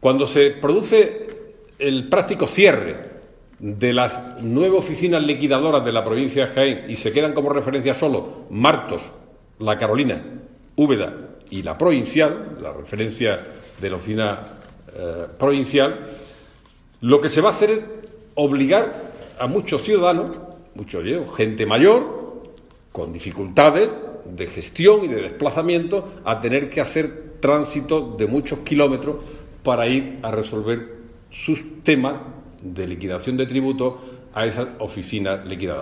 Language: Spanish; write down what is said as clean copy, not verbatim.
Cuando se produce el práctico cierre de las 9 oficinas liquidadoras de la provincia de Jaén y se quedan como referencia solo Martos, La Carolina, Úbeda y la provincial, la referencia de la oficina provincial, lo que se va a hacer es obligar a muchos ciudadanos, gente mayor, con dificultades de gestión y de desplazamiento, a tener que hacer tránsito de muchos kilómetros para ir a resolver sus temas de liquidación de tributos a esas oficinas liquidadoras.